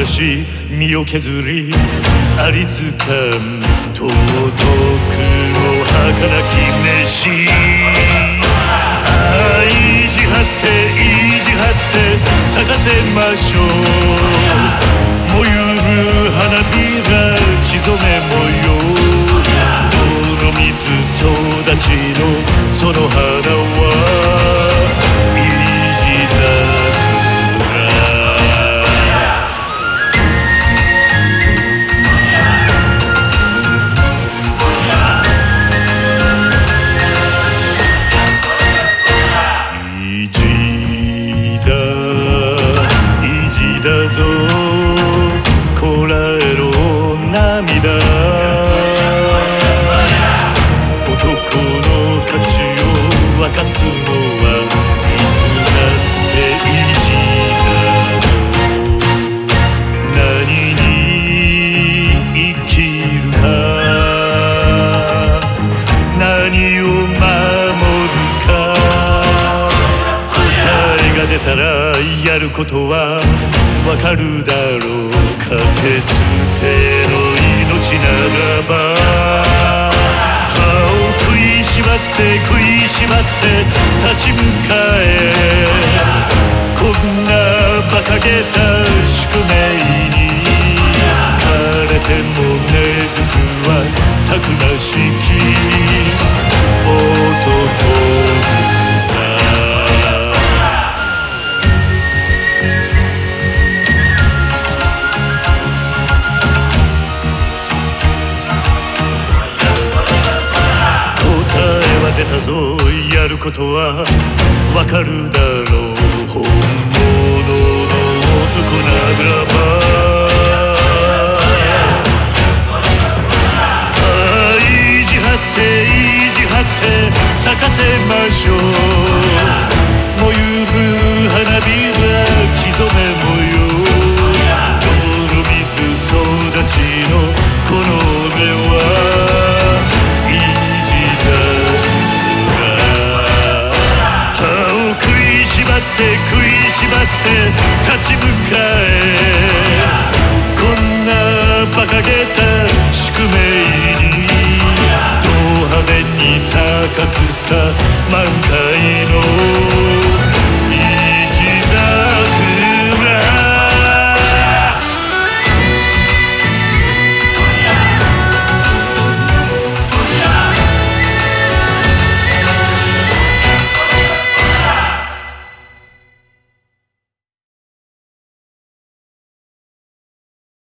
し身を削りありつかん尊くの儚き飯意地張って意地張って咲かせましょう燃ゆる花びら血染め模様泥水育ちのその花はイジ桜だぞこらえろ涙男の価値を分かつのはいつだって意地だぞ何に生きるか何を守るか答えが出たらやることはわかるだろうかけ捨ての命ならば歯を食いしばって食いしばって立ち向かえこんな馬鹿げた宿命に枯れても根付くはたくましき男さ出たぞやることはわかるだろう本物の男ならば意地張って意地張って咲かせましょう燃ゆる花びら血染め模様泥水育ちのこの俺は食いしばって立ち向かえこんな馬鹿げた宿命にド派手に咲かすさ満開の